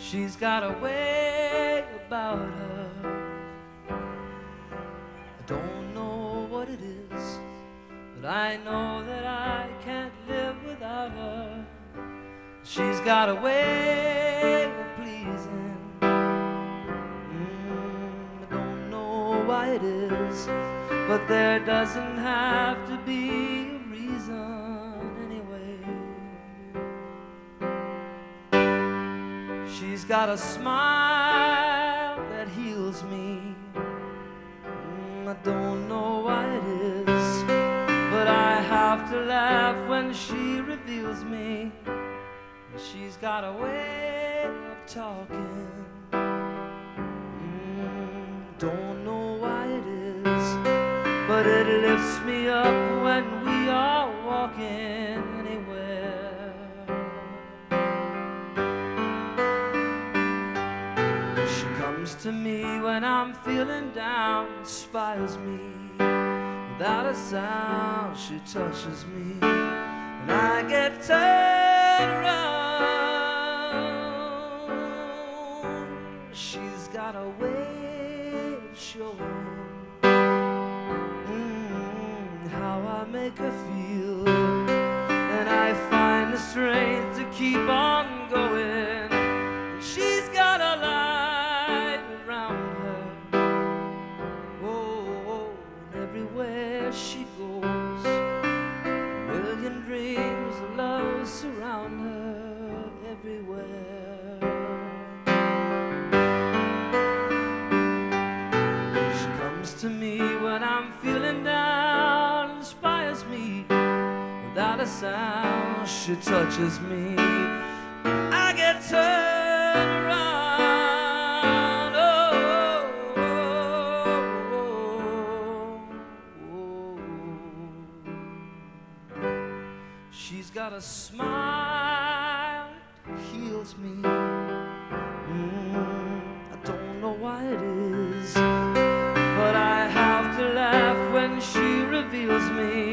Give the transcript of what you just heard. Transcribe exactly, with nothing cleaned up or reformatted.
She's got a way about her. I don't know what it is, but I know that I can't live without her. She's got a way of pleasing. mm, I don't know why it is, but there doesn't have to be a reason anyway. She's got a smile that heals me. mm, I don't know why it is, but I have to laugh when she reveals me. She's got a way of talking. mm, Don't know why it is, but it lifts me up when we are walking anywhere. She comes to me when I'm feeling down, inspires me. Without a sound, she touches me, and I get turned around. She's got a way of showing mm, how I make her feel, and I find the strength to keep on going. And she's got a light around her. Oh, oh, and everywhere she goes, a million dreams of love surround her everywhere. To me when I'm feeling down, inspires me. Without a sound, she touches me. I get turned around. Oh, oh, oh, oh. She's got a smile that heals me. mm, I don't know why it is, but I have to laugh when she reveals me.